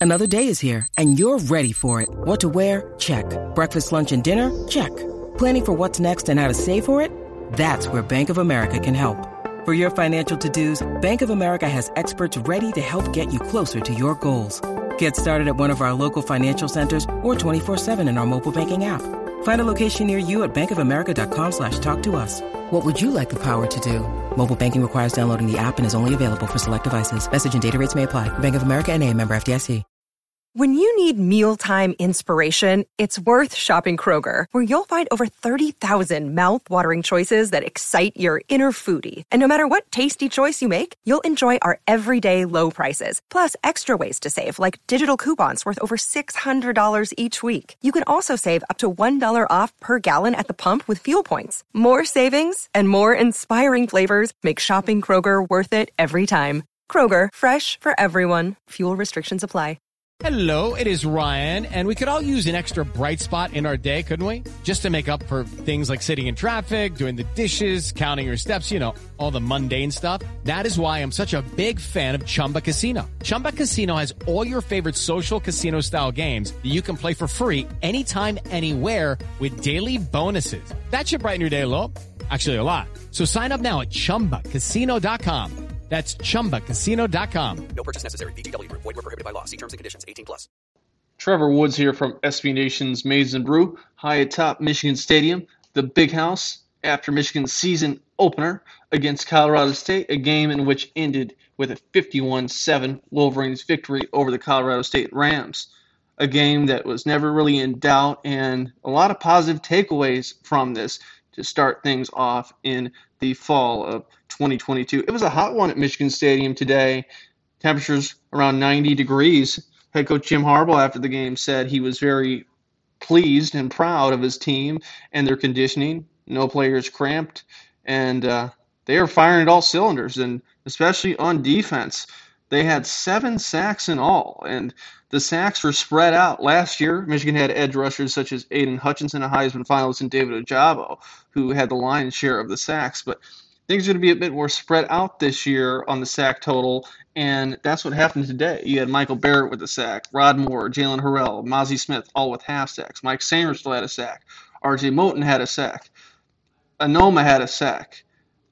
Another day is here, and you're ready for it. What to wear? Check. Breakfast, lunch, and dinner? Check. Planning for what's next and how to save for it? That's where Bank of America can help. For your financial to-dos, Bank of America has experts ready to help get you closer to your goals. Get started at one of our local financial centers or 24/7 in our mobile banking app. Find a location near you at bankofamerica.com/talktous. What would you like the power to do? Mobile banking requires downloading the app and is only available for select devices. Message and data rates may apply. Bank of America N.A., member FDIC. When you need mealtime inspiration, it's worth shopping Kroger, where you'll find over 30,000 mouth-watering choices that excite your inner foodie. And no matter what tasty choice you make, you'll enjoy our everyday low prices, plus extra ways to save, like digital coupons worth over $600 each week. You can also save up to $1 off per gallon at the pump with fuel points. More savings and more inspiring flavors make shopping Kroger worth it every time. Kroger, fresh for everyone. Fuel restrictions apply. Hello, it is Ryan, and we could all use an extra bright spot in our day, couldn't we? Just to make up for things like sitting in traffic, doing the dishes, counting your steps, all the mundane stuff. That is why I'm such a big fan of Chumba Casino. Chumba Casino has all your favorite social casino-style games that you can play for free anytime, anywhere with daily bonuses. That should brighten your day a little. Actually, a lot. So sign up now at ChumbaCasino.com. That's ChumbaCasino.com. No purchase necessary. VGW Group. Void where prohibited by law. See terms and conditions. 18+. Trevor Woods here from SB Nation's Maize and Brew, high atop Michigan Stadium, the Big House, after Michigan's season opener against Colorado State, a game in which ended with a 51-7 Wolverines victory over the Colorado State Rams. A game that was never really in doubt, and a lot of positive takeaways from this to start things off in the fall of 2022. It was a hot one at Michigan Stadium today. Temperatures around 90 degrees. Head coach Jim Harbaugh after the game said he was very pleased and proud of his team and their conditioning. No players cramped, and they are firing at all cylinders, and especially on defense. They had 7 sacks in all, and the sacks were spread out. Last year, Michigan had edge rushers such as Aiden Hutchinson, a Heisman finalist, and David Ojabo, who had the lion's share of the sacks. But things are going to be a bit more spread out this year on the sack total, and that's what happened today. You had Michael Barrett with a sack, Rod Moore, Jalen Harrell, Mozzie Smith, all with half sacks. Mike Sanger still had a sack. R.J. Moten had a sack. Anoma had a sack.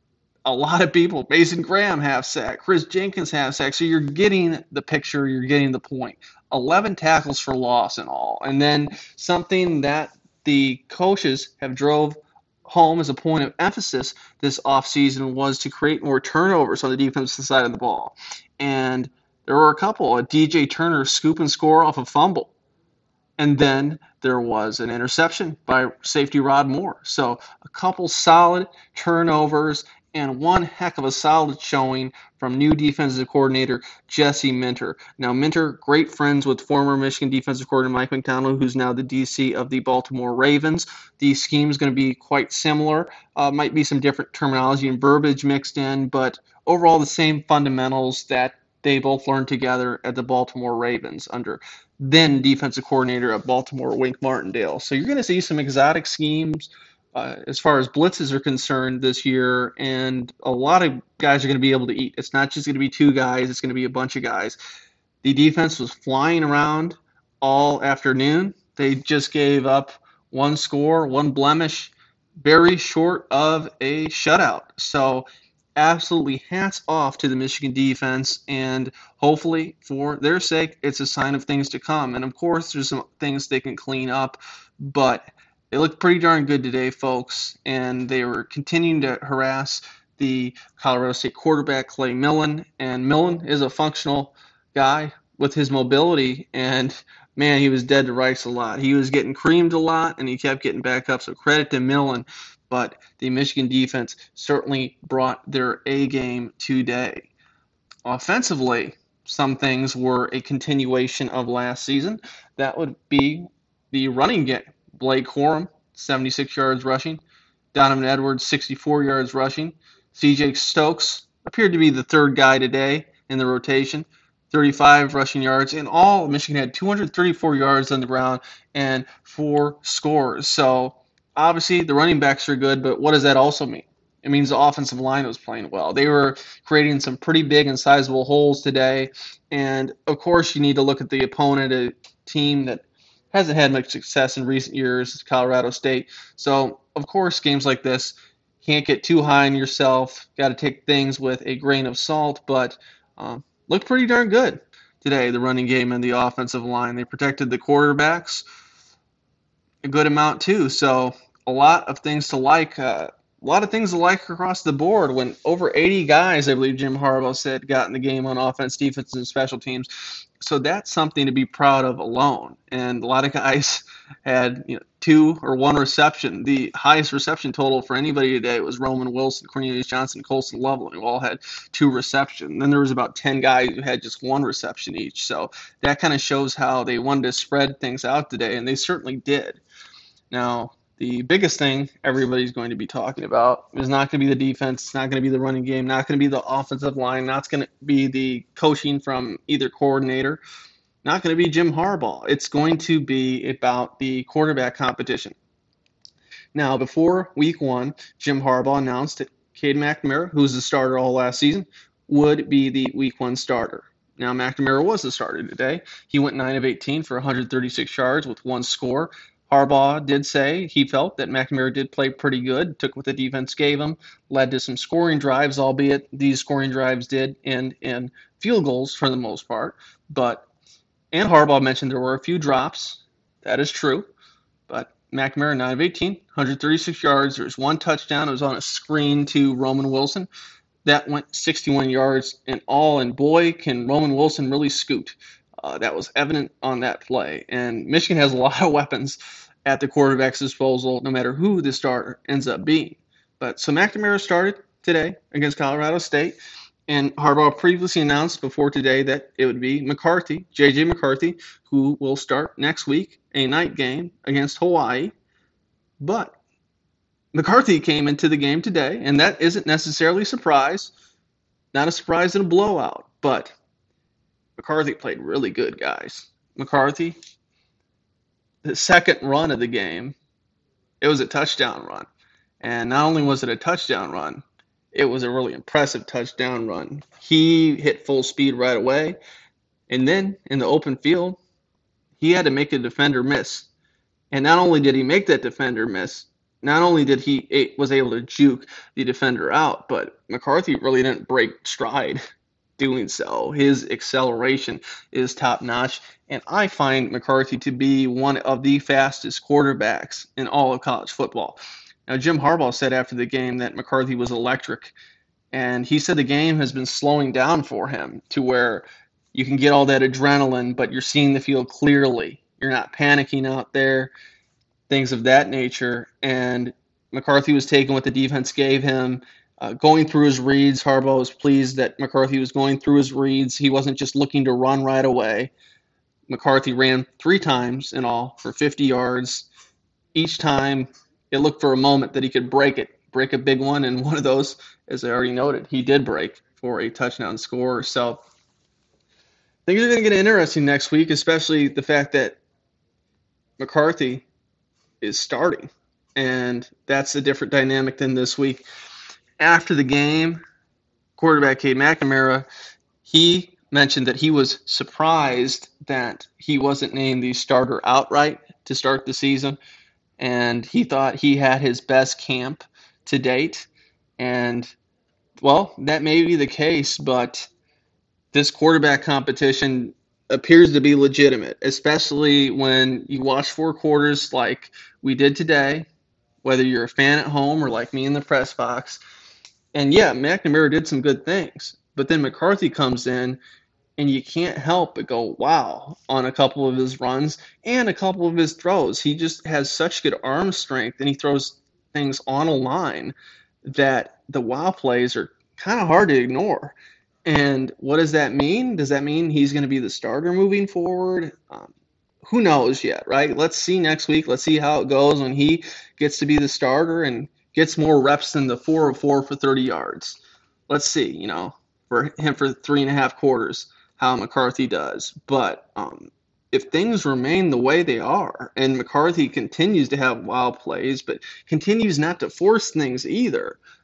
A lot of people, Mason Graham half sack, Chris Jenkins half sack. So you're getting the picture, you're getting the point. 11 tackles for loss in all. And then something that the coaches have drove home as a point of emphasis this offseason was to create more turnovers on the defensive side of the ball. And there were a couple. A DJ Turner scoop and score off a fumble. And then there was an interception by safety Rod Moore. So a couple solid turnovers and one heck of a solid showing from new defensive coordinator Jesse Minter. Now, Minter, great friends with former Michigan defensive coordinator Mike McDonald, who's now the DC of the Baltimore Ravens. The scheme is going to be quite similar. Might be some different terminology and verbiage mixed in, but overall the same fundamentals that they both learned together at the Baltimore Ravens under then defensive coordinator at Baltimore, Wink Martindale. So you're going to see some exotic schemes as far as blitzes are concerned this year, and a lot of guys are going to be able to eat. It's not just going to be 2 guys, it's going to be a bunch of guys. The defense was flying around all afternoon. They just gave up 1 score, 1 blemish, very short of a shutout. So absolutely hats off to the Michigan defense, and hopefully for their sake, it's a sign of things to come. And of course, there's some things they can clean up, but they looked pretty darn good today, folks, and they were continuing to harass the Colorado State quarterback, Clay Millen, and Millen is a functional guy with his mobility, and man, he was dead to rights a lot. He was getting creamed a lot, and he kept getting back up, so credit to Millen, but the Michigan defense certainly brought their A game today. Offensively, some things were a continuation of last season. That would be the running game. Blake Corum, 76 yards rushing. Donovan Edwards, 64 yards rushing. C.J. Stokes appeared to be the third guy today in the rotation, 35 rushing yards. In all, Michigan had 234 yards on the ground and 4 scores. So obviously the running backs are good, but what does that also mean? It means the offensive line was playing well. They were creating some pretty big and sizable holes today. And, of course, you need to look at the opponent, a team that hasn't had much success in recent years, Colorado State. So, of course, games like this can't get too high on yourself. Got to take things with a grain of salt, but looked pretty darn good today, the running game and the offensive line. They protected the quarterbacks a good amount too. So a lot of things to like. A lot of things to like across the board. When over 80 guys, I believe Jim Harbaugh said, got in the game on offense, defense, and special teams. So that's something to be proud of alone. And a lot of guys had 2 or 1 reception. The highest reception total for anybody today was Roman Wilson, Cornelius Johnson, Colson Loveland, who all had 2 reception. Then there was about 10 guys who had just 1 reception each. So that kind of shows how they wanted to spread things out today, and they certainly did. Now, the biggest thing everybody's going to be talking about is not going to be the defense, it's not going to be the running game, not going to be the offensive line, not going to be the coaching from either coordinator, not going to be Jim Harbaugh. It's going to be about the quarterback competition. Now, before week 1, Jim Harbaugh announced that Cade McNamara, who was the starter all last season, would be the week 1 starter. Now, McNamara was the starter today. He went 9 of 18 for 136 yards with 1 score. Harbaugh did say he felt that McNamara did play pretty good, took what the defense gave him, led to some scoring drives, albeit these scoring drives did end in field goals for the most part. And Harbaugh mentioned there were a few drops. That is true. But McNamara, 9 of 18, 136 yards. There was 1 touchdown. It was on a screen to Roman Wilson. That went 61 yards in all, and boy, can Roman Wilson really scoot. That was evident on that play. And Michigan has a lot of weapons at the quarterback's disposal, no matter who the starter ends up being. So McNamara started today against Colorado State, and Harbaugh previously announced before today that it would be McCarthy, J.J. McCarthy, who will start next week, a night game against Hawaii. But McCarthy came into the game today, and that isn't necessarily a surprise. Not a surprise in a blowout, but McCarthy played really good, guys. McCarthy, the second run of the game, it was a touchdown run. And not only was it a touchdown run, it was a really impressive touchdown run. He hit full speed right away. And then in the open field, he had to make a defender miss. And not only did he make that defender miss, not only did he was able to juke the defender out, but McCarthy really didn't break stride doing so. His acceleration is top notch, and I find McCarthy to be one of the fastest quarterbacks in all of college football. Now, Jim Harbaugh said after the game that McCarthy was electric, and he said the game has been slowing down for him to where you can get all that adrenaline, but you're seeing the field clearly. You're not panicking out there, things of that nature. And McCarthy was taking what the defense gave him, going through his reads. Harbaugh was pleased that McCarthy was going through his reads. He wasn't just looking to run right away. McCarthy ran 3 times in all for 50 yards. Each time, it looked for a moment that he could break a big one, and one of those, as I already noted, he did break for a touchdown score. So things are going to get interesting next week, especially the fact that McCarthy is starting, and that's a different dynamic than this week. After the game, quarterback Cade McNamara, he mentioned that he was surprised that he wasn't named the starter outright to start the season, and he thought he had his best camp to date. And, well, that may be the case, but this quarterback competition appears to be legitimate, especially when you watch 4 quarters like we did today, whether you're a fan at home or like me in the press box. And yeah, McNamara did some good things, but then McCarthy comes in, and you can't help but go, wow, on a couple of his runs and a couple of his throws. He just has such good arm strength, and he throws things on a line that the wow plays are kind of hard to ignore. And what does that mean? Does that mean he's going to be the starter moving forward? Who knows yet, right? Let's see next week. Let's see how it goes when he gets to be the starter and gets more reps than the 4 of 4 for 30 yards. Let's see, for him for 3.5 quarters, how McCarthy does. But if things remain the way they are, and McCarthy continues to have wild plays, but continues not to force things either,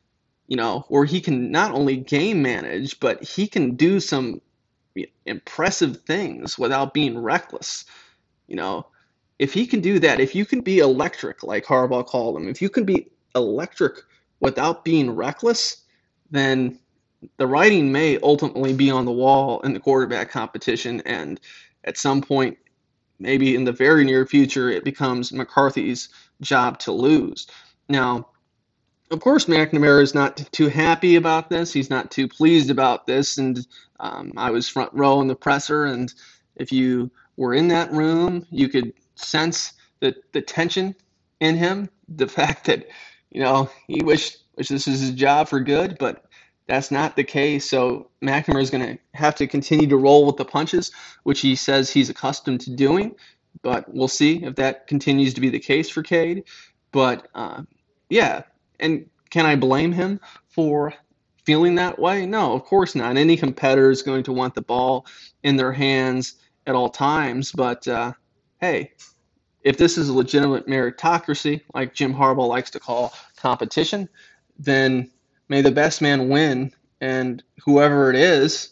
where he can not only game manage, but he can do some impressive things without being reckless. You know, if he can do that, if you can be electric, like Harbaugh called him, if you can be electric without being reckless, then the writing may ultimately be on the wall in the quarterback competition. And at some point, maybe in the very near future, it becomes McCarthy's job to lose. Now, of course, McNamara is not too happy about this. He's not too pleased about this. And I was front row in the presser, and if you were in that room, you could sense the tension in him, the fact that, he wished this was his job for good, but that's not the case. So McNamara is going to have to continue to roll with the punches, which he says he's accustomed to doing. But we'll see if that continues to be the case for Cade. But yeah, and can I blame him for feeling that way? No, of course not. Any competitor is going to want the ball in their hands at all times. But hey, if this is a legitimate meritocracy, like Jim Harbaugh likes to call competition, then may the best man win. And whoever it is,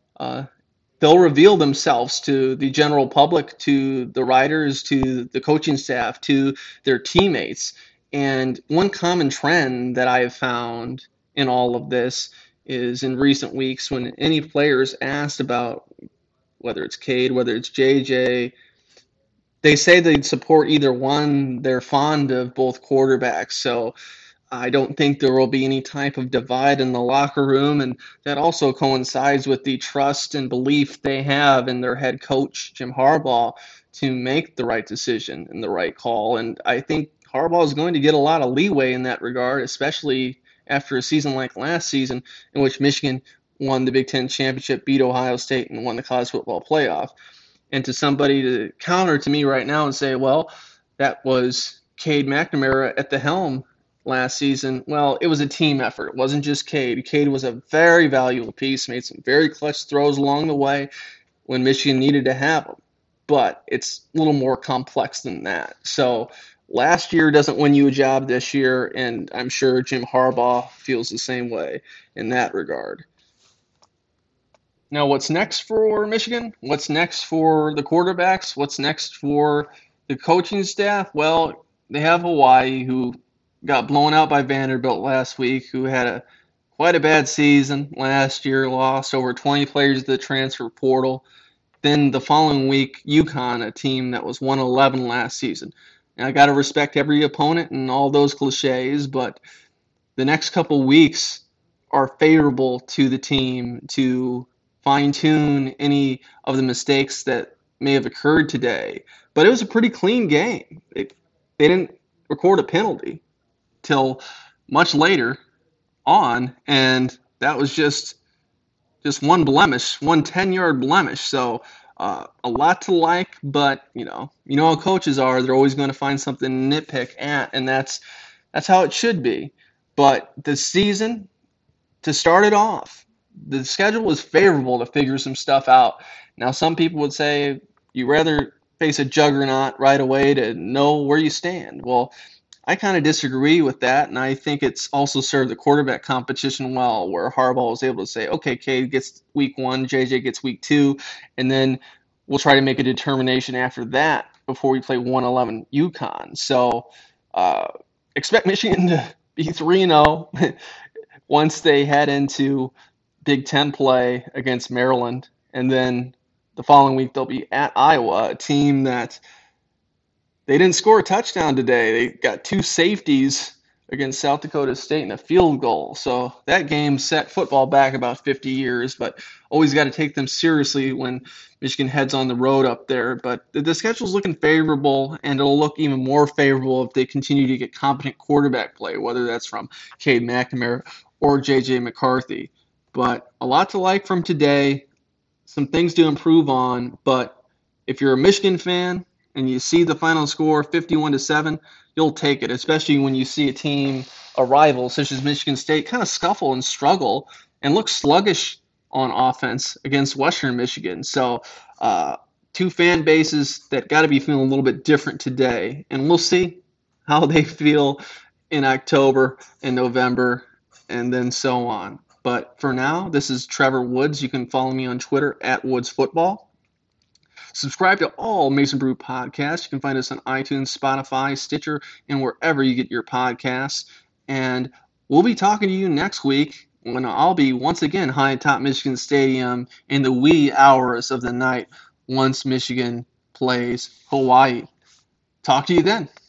they'll reveal themselves to the general public, to the writers, to the coaching staff, to their teammates. And one common trend that I have found in all of this is in recent weeks when any players asked about whether it's Cade, whether it's JJ, they say they'd support either one. They're fond of both quarterbacks. So I don't think there will be any type of divide in the locker room, and that also coincides with the trust and belief they have in their head coach, Jim Harbaugh, to make the right decision and the right call. And I think Harbaugh is going to get a lot of leeway in that regard, especially after a season like last season in which Michigan won the Big Ten championship, beat Ohio State, and won the college football playoff. And to somebody to counter to me right now and say, well, that was Cade McNamara at the helm last season. Well, it was a team effort. It wasn't just Cade. Cade was a very valuable piece, made some very clutch throws along the way when Michigan needed to have them. But it's a little more complex than that. So last year doesn't win you a job this year, and I'm sure Jim Harbaugh feels the same way in that regard. Now, what's next for Michigan? What's next for the quarterbacks? What's next for the coaching staff? Well, they have Hawaii, who got blown out by Vanderbilt last week, who had quite a bad season last year, lost over 20 players to the transfer portal. Then the following week, UConn, a team that was 1-11 last season. Now, I got to respect every opponent and all those cliches, but the next couple weeks are favorable to the team to fine-tune any of the mistakes that may have occurred today. But it was a pretty clean game. They didn't record a penalty till much later on, and that was just one blemish, one 10-yard blemish. So a lot to like, but you know how coaches are. They're always going to find something to nitpick at, and that's how it should be. But the season, to start it off, the schedule was favorable to figure some stuff out. Now, some people would say you'd rather face a juggernaut right away to know where you stand. Well, I kind of disagree with that, and I think it's also served the quarterback competition well, where Harbaugh was able to say, okay, Cade gets week 1, JJ gets week 2, and then we'll try to make a determination after that before we play 1-11 UConn. So expect Michigan to be 3-0 once they head into Big Ten play against Maryland, and then the following week they'll be at Iowa, a team that they didn't score a touchdown today. They got 2 safeties against South Dakota State and a field goal. So that game set football back about 50 years, but always got to take them seriously when Michigan heads on the road up there. But the schedule's looking favorable, and it'll look even more favorable if they continue to get competent quarterback play, whether that's from Cade McNamara or J.J. McCarthy. But a lot to like from today, some things to improve on. But if you're a Michigan fan and you see the final score 51-7, you'll take it, especially when you see a team, a rival such as Michigan State, kind of scuffle and struggle and look sluggish on offense against Western Michigan. So 2 fan bases that got to be feeling a little bit different today. And we'll see how they feel in October and November and then so on. But for now, this is Trevor Woods. You can follow me on Twitter at WoodsFootball. Subscribe to all Mason Brew podcasts. You can find us on iTunes, Spotify, Stitcher, and wherever you get your podcasts. And we'll be talking to you next week when I'll be once again high atop Michigan Stadium in the wee hours of the night once Michigan plays Hawaii. Talk to you then.